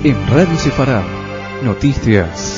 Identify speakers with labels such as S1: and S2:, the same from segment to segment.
S1: En Radio Sefarad, noticias.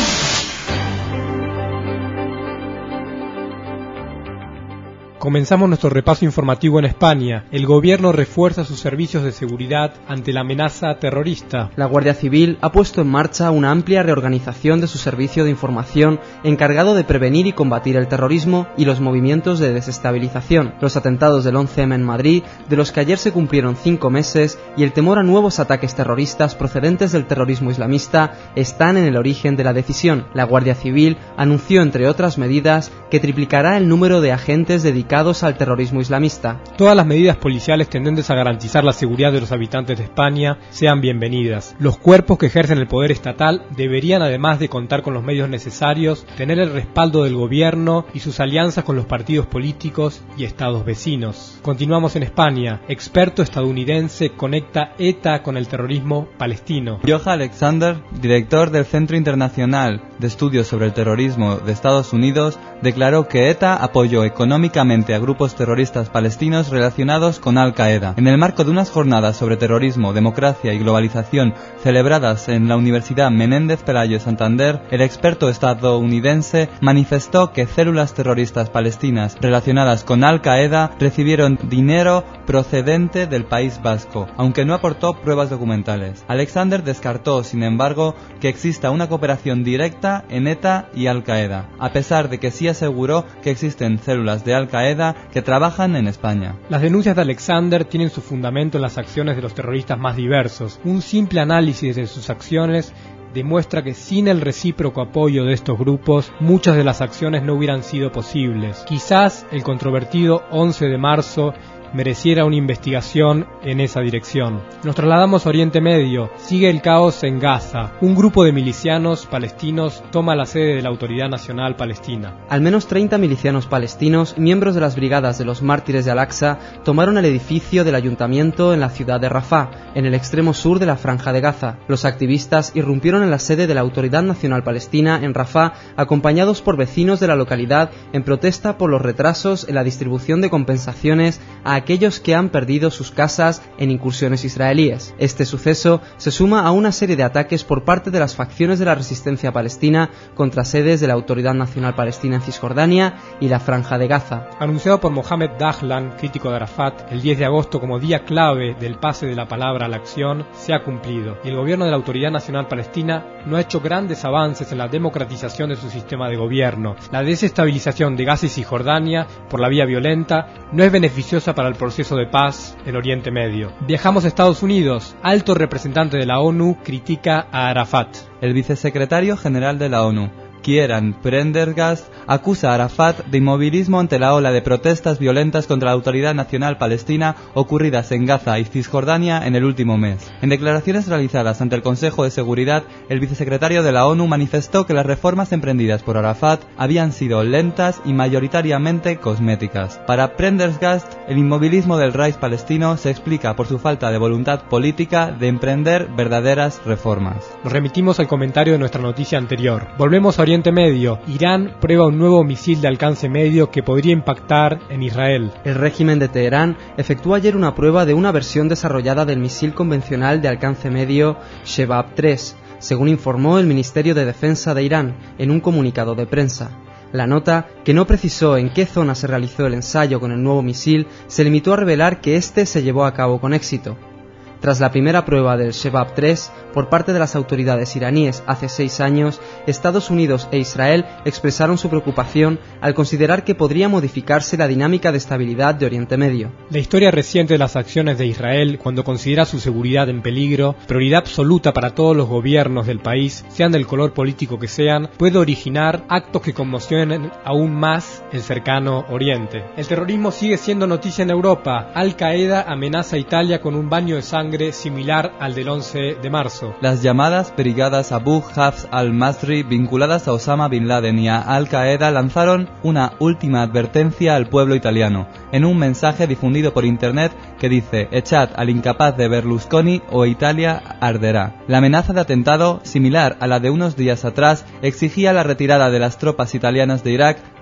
S2: Comenzamos nuestro repaso informativo en España. El gobierno refuerza sus servicios de seguridad ante la amenaza terrorista.
S3: La Guardia Civil ha puesto en marcha una amplia reorganización de su servicio de información encargado de prevenir y combatir el terrorismo y los movimientos de desestabilización. Los atentados del 11M en Madrid, de los que ayer se cumplieron 5 meses, y el temor a nuevos ataques terroristas procedentes del terrorismo islamista están en el origen de la decisión. La Guardia Civil anunció, entre otras medidas, que triplicará el número de agentes dedicados al terrorismo islamista.
S2: Todas las medidas policiales tendentes a garantizar la seguridad de los habitantes de España sean bienvenidas. Los cuerpos que ejercen el poder estatal deberían, además de contar con los medios necesarios, tener el respaldo del gobierno y sus alianzas con los partidos políticos y estados vecinos. Continuamos en España. Experto estadounidense conecta ETA con el terrorismo palestino.
S4: Johan Alexander, director del Centro Internacional de Estudios sobre el Terrorismo de Estados Unidos, declaró que ETA apoyó económicamente a grupos terroristas palestinos relacionados con Al-Qaeda. En el marco de unas jornadas sobre terrorismo, democracia y globalización celebradas en la Universidad Menéndez Pelayo Santander, el experto estadounidense manifestó que células terroristas palestinas relacionadas con Al-Qaeda recibieron dinero procedente del País Vasco, aunque no aportó pruebas documentales. Alexander descartó, sin embargo, que exista una cooperación directa en ETA y Al-Qaeda, a pesar de que sí aseguró que existen células de Al-Qaeda que trabajan en España.
S2: Las denuncias de Alexander tienen su fundamento en las acciones de los terroristas más diversos. Un simple análisis de sus acciones demuestra que sin el recíproco apoyo de estos grupos, muchas de las acciones no hubieran sido posibles. Quizás el controvertido 11 de marzo mereciera una investigación en esa dirección. Nos trasladamos a Oriente Medio. Sigue el caos en Gaza. Un grupo de milicianos palestinos toma la sede de la Autoridad Nacional Palestina.
S3: Al menos 30 milicianos palestinos, miembros de las brigadas de los mártires de Al-Aqsa, tomaron el edificio del ayuntamiento en la ciudad de Rafah, en el extremo sur de la Franja de Gaza. Los activistas irrumpieron en la sede de la Autoridad Nacional Palestina en Rafah, acompañados por vecinos de la localidad en protesta por los retrasos en la distribución de compensaciones a aquellos que han perdido sus casas en incursiones israelíes. Este suceso se suma a una serie de ataques por parte de las facciones de la resistencia palestina contra sedes de la Autoridad Nacional Palestina en Cisjordania y la Franja de Gaza.
S2: Anunciado por Mohamed Dahlan, crítico de Arafat, el 10 de agosto como día clave del pase de la palabra a la acción, se ha cumplido, y el gobierno de la Autoridad Nacional Palestina no ha hecho grandes avances en la democratización de su sistema de gobierno. La desestabilización de Gaza y Cisjordania por la vía violenta no es beneficiosa para el proceso de paz en Oriente Medio. Viajamos a Estados Unidos. Alto representante de la ONU critica a Arafat.
S4: El vicesecretario general de la ONU, Kieran Prendergast, acusa a Arafat de inmovilismo ante la ola de protestas violentas contra la Autoridad Nacional Palestina ocurridas en Gaza y Cisjordania en el último mes. En declaraciones realizadas ante el Consejo de Seguridad, el vicesecretario de la ONU manifestó que las reformas emprendidas por Arafat habían sido lentas y mayoritariamente cosméticas. Para Prendergast, el inmovilismo del Raïs palestino se explica por su falta de voluntad política de emprender verdaderas reformas.
S2: Nos remitimos al comentario de nuestra noticia anterior. Volvemos a Oriente Medio. Irán prueba un nuevo misil de alcance medio que podría impactar en Israel.
S3: El régimen de Teherán efectuó ayer una prueba de una versión desarrollada del misil convencional de alcance medio Shehab-3, según informó el Ministerio de Defensa de Irán en un comunicado de prensa. La nota, que no precisó en qué zona se realizó el ensayo con el nuevo misil, se limitó a revelar que este se llevó a cabo con éxito. Tras la primera prueba del Shehab-3 por parte de las autoridades iraníes hace 6 años, Estados Unidos e Israel expresaron su preocupación al considerar que podría modificarse la dinámica de estabilidad de Oriente Medio.
S2: La historia reciente de las acciones de Israel, cuando considera su seguridad en peligro, prioridad absoluta para todos los gobiernos del país, sean del color político que sean, puede originar actos que conmocionen aún más el cercano Oriente. El terrorismo sigue siendo noticia en Europa. Al-Qaeda amenaza a Italia con un baño de sangre similar al del 11 de marzo.
S4: Las llamadas brigadas Abu Hafs al-Masri, vinculadas a Osama Bin Laden y a Al-Qaeda, lanzaron una última advertencia al pueblo italiano, en un mensaje difundido por internet que dice: echad al incapaz de Berlusconi o Italia arderá. La amenaza de atentado, similar a la de unos días atrás, exigía la retirada de las tropas italianas de Irak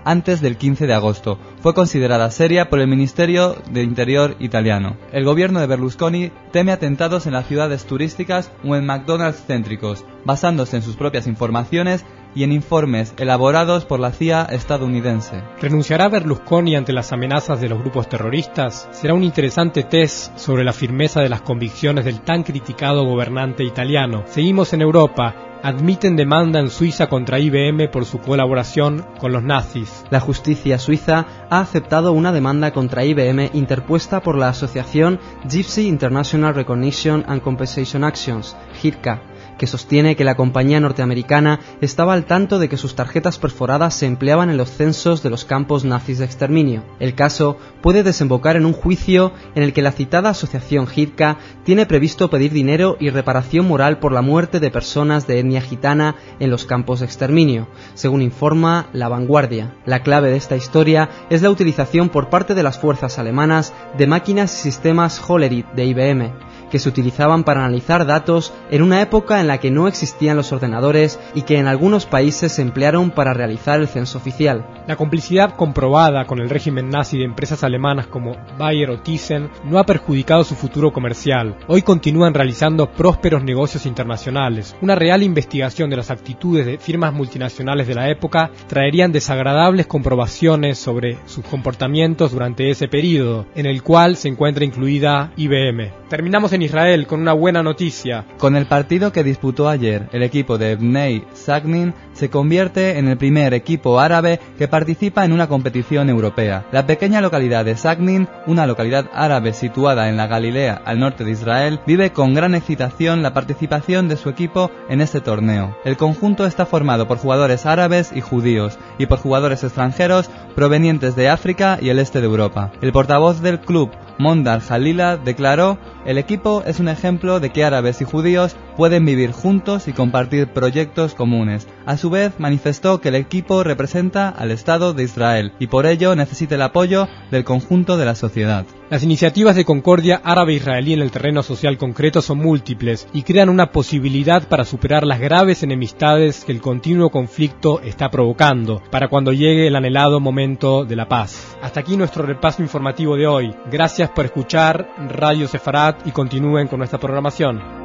S4: antes del 15 de agosto. Fue considerada seria por el Ministerio de Interior italiano. El gobierno de Berlusconi teme atentados en las ciudades turísticas o en McDonald's céntricos, basándose en sus propias informaciones y en informes elaborados por la CIA estadounidense.
S2: ¿Renunciará Berlusconi ante las amenazas de los grupos terroristas? Será un interesante test sobre la firmeza de las convicciones del tan criticado gobernante italiano. Seguimos en Europa. Admiten demanda en Suiza contra IBM por su colaboración con los nazis.
S3: La justicia suiza ha aceptado una demanda contra IBM interpuesta por la asociación Gypsy International Recognition and Compensation Actions, GIRCA, que sostiene que la compañía norteamericana estaba al tanto de que sus tarjetas perforadas se empleaban en los censos de los campos nazis de exterminio. El caso puede desembocar en un juicio en el que la citada asociación GIRCA tiene previsto pedir dinero y reparación moral por la muerte de personas de etnia gitana en los campos de exterminio, según informa La Vanguardia. La clave de esta historia es la utilización por parte de las fuerzas alemanas de máquinas y sistemas Hollerith de IBM, que se utilizaban para analizar datos en una época en la que no existían los ordenadores y que en algunos países se emplearon para realizar el censo oficial.
S2: La complicidad comprobada con el régimen nazi de empresas alemanas como Bayer o Thyssen no ha perjudicado su futuro comercial. Hoy continúan realizando prósperos negocios internacionales. Una real investigación de las actitudes de firmas multinacionales de la época traerían desagradables comprobaciones sobre sus comportamientos durante ese periodo, en el cual se encuentra incluida IBM. Terminamos en Israel con una buena noticia.
S4: Con el partido que disputó ayer, el equipo de Bnei Sagnin se convierte en el primer equipo árabe que participa en una competición europea. La pequeña localidad de Sagnin, una localidad árabe situada en la Galilea al norte de Israel, vive con gran excitación la participación de su equipo en este torneo. El conjunto está formado por jugadores árabes y judíos y por jugadores extranjeros provenientes de África y el este de Europa. El portavoz del club, Mondar Jalila, declaró: "El equipo es un ejemplo de que árabes y judíos pueden vivir juntos y compartir proyectos comunes". A su vez, manifestó que el equipo representa al Estado de Israel y por ello necesita el apoyo del conjunto de la sociedad.
S2: Las iniciativas de concordia árabe-israelí en el terreno social concreto son múltiples y crean una posibilidad para superar las graves enemistades que el continuo conflicto está provocando, para cuando llegue el anhelado momento de la paz. Hasta aquí nuestro repaso informativo de hoy. Gracias por escuchar Radio Sefarat y continúen con nuestra programación.